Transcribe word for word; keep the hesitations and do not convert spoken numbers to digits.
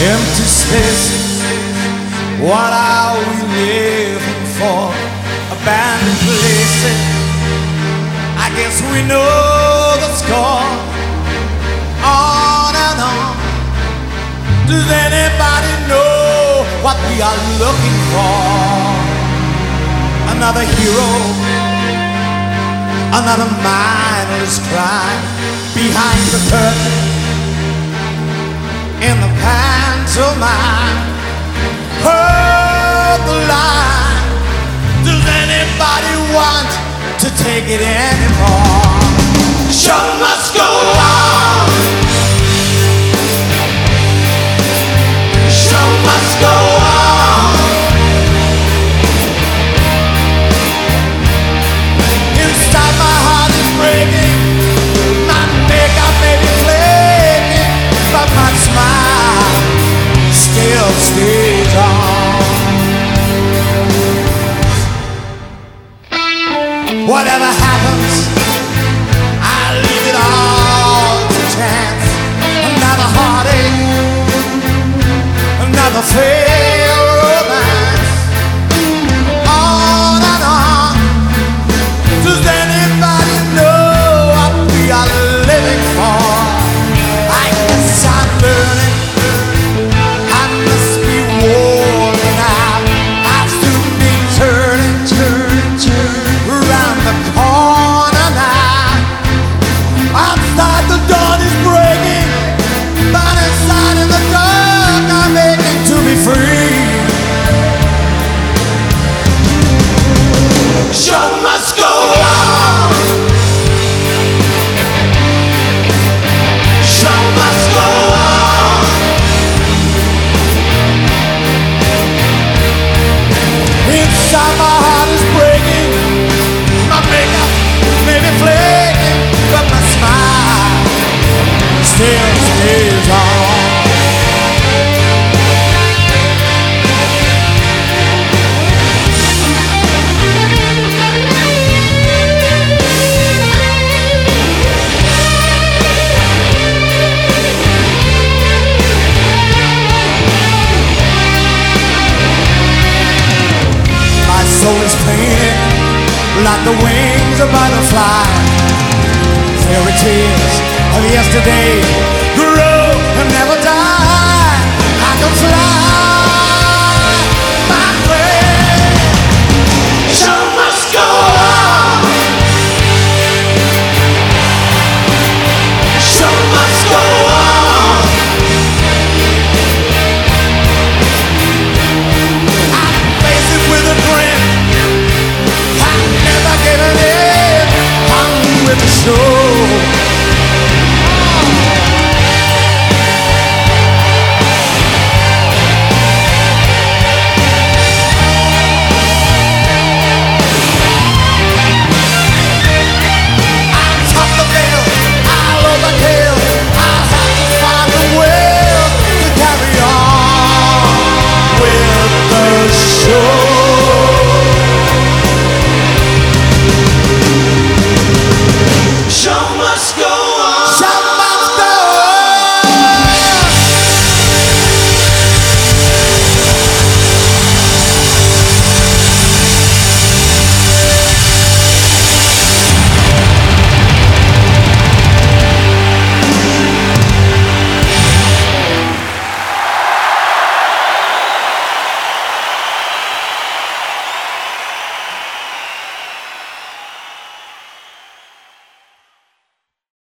Empty spaces, what are we living for? Abandoned places, I guess we know the score. On and on, does anybody know what we are looking for? Another hero, another mindless crime behind the curtain, in the pantomime. Heard the line, does anybody want to take it anymore? Show must go on. Show must go on. Inside my heart is breaking, my makeup may be flaking, but my smile still stays on. Whatever happens, I leave it all to chance. Another heartache, another failed romance. On and on. Does anybody know what we are living for? I guess I'm learning, I must be worn out. I'll soon be turning, turning, turning around the corner now. Outside the dawn is breaking, but inside in the dark I'm aching to be free. Show must go on. Show must go on. Inside my heart is breaking, my makeup may be flaking, but my smile still stays on. My soul is painted like the wings of butterfly. Fairy tales of yesterday grow and never die. I can fly.